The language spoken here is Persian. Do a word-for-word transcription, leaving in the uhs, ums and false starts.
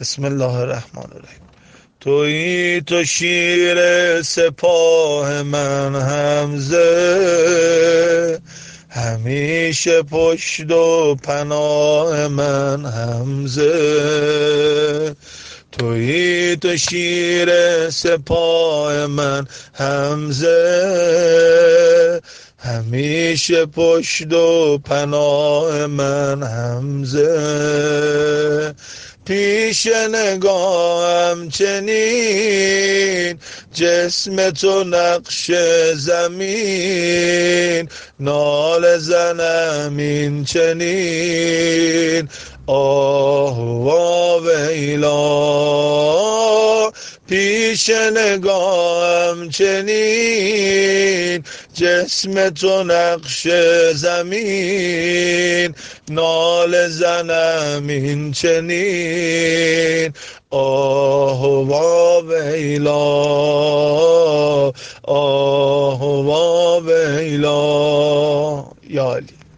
بسم الله الرحمن الرحیم. تویی تو شیر سپاه من حمزه، همیشه پشت و پناه من حمزه. تویی تو شیر سپاه من حمزه، همیشه پشت و پناه من حمزه. پیش نگاهم چنین جسم تو نقش زمین، نال زنم این چنین آه و ویلا. پیش نگاهم چنین جسم تو نقش زمین، نال زنم این چنین آه و ویلا، آه و ویلا. یا علی.